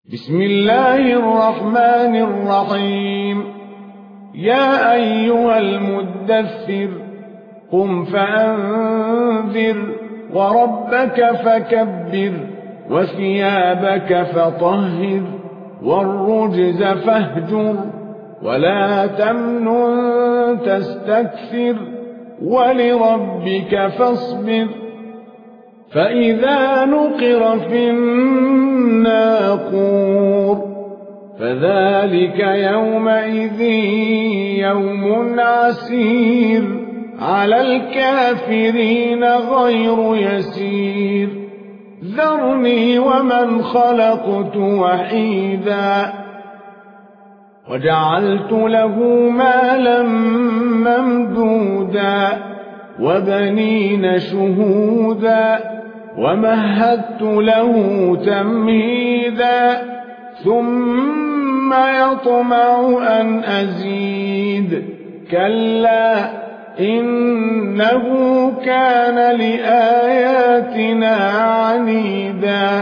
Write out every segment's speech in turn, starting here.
بسم الله الرحمن الرحيم. يا أيها المدثر قم فأنذر وربك فكبر وثيابك فطهر والرجز فاهجر ولا تمنن تستكثر ولربك فاصبر. فإذا نقر في الناقور فذلك يومئذ يوم عسير على الكافرين غير يسير. ذرني ومن خلقت وحيدا وجعلت له مالا ممدودا وبنين شهودا ومهدت له تمهيدا ثم يطمع أن أزيد كلا إنه كان لآياتنا عنيدا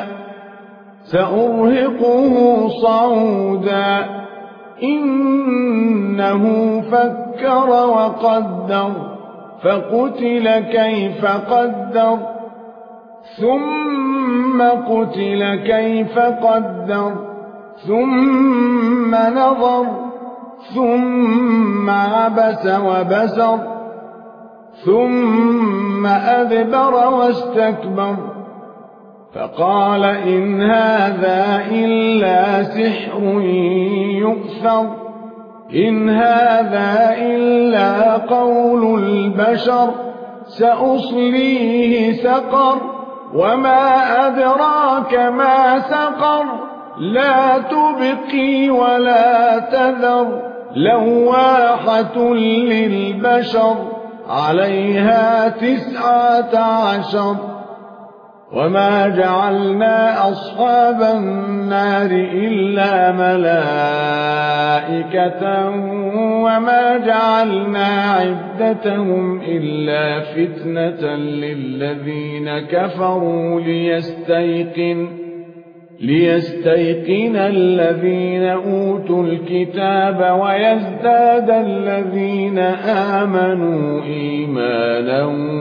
سأرهقه صعودا إنه فكر وقدر فقتل كيف قدر ثم قتل كيف قدر ثم نظر ثم عبس وبسر ثم أدبر واستكبر فقال إن هذا إلا سحر يؤثر إن هذا إلا قول البشر سأصليه سقر وما أدراك ما سقر لا تبقي ولا تذر لواحة للبشر عليها 19 وما جعلنا أصحاب النار إلا ملائكة وما جعلنا عدتهم إلا فتنة للذين كفروا ليستيقن الذين أوتوا الكتاب ويزداد الذين آمنوا إيمانا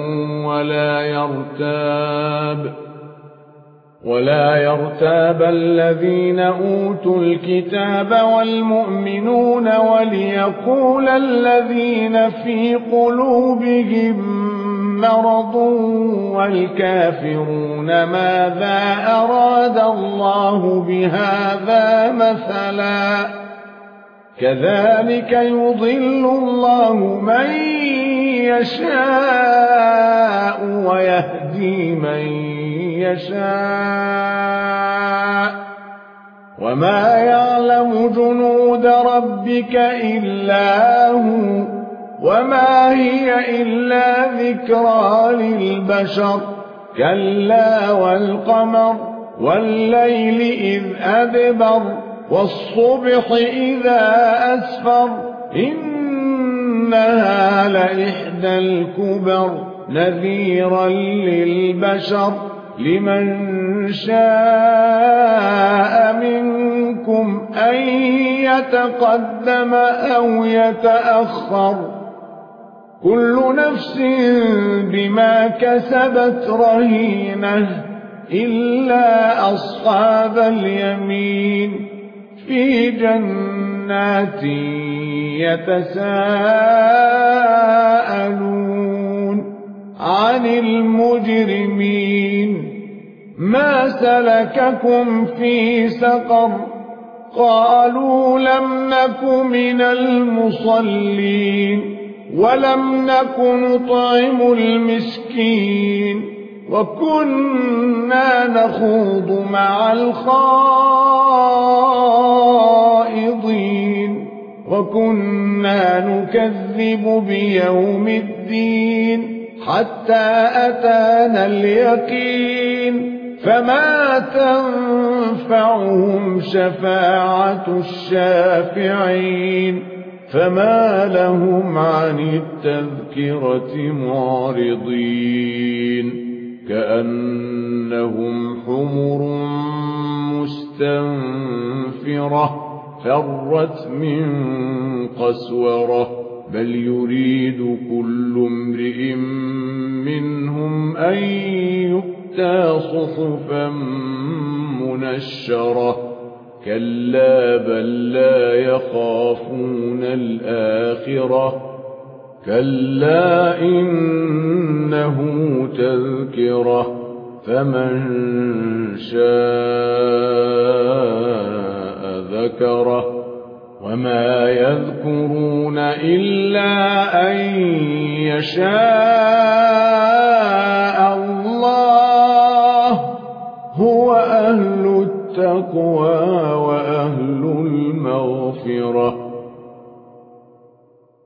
ولا يرتاب الذين أوتوا الكتاب والمؤمنون وليقول الذين في قلوبهم مرض والكافرون ماذا أراد الله بهذا مثلا كذلك يضل الله من يشاء ويهدي من يشاء وما يعلم جنود ربك إلا هو وما هي إلا ذكرى للبشر كلا والقمر والليل إذ أدبر والصبح إذا أسفر إنها لإحدى الكبر نذيرا للبشر لمن شاء منكم أن يتقدم أو يتأخر كل نفس بما كسبت رهينة إلا أصحاب اليمين في جنات يتساءلون عن المجرمين ما سلككم في سقر قالوا لم نك من المصلين ولم نك نطعم المسكين وكنا نخوض مع الخائضين وكنا نكذب بيوم الدين حتى أتانا اليقين فما تنفعهم شفاعة الشافعين فما لهم عن التذكرة معرضين كأنهم حمر مستقيم مستنفرة فرت من قسورة بل يريد كل امرئ منهم أن يؤتى صحفا منشرة كلا بل لا يخافون الآخرة كلا إنه تذكرة فمن شاء ذكره وما يذكرون إلا أن يشاء الله هو أهل التقوى وأهل المغفرة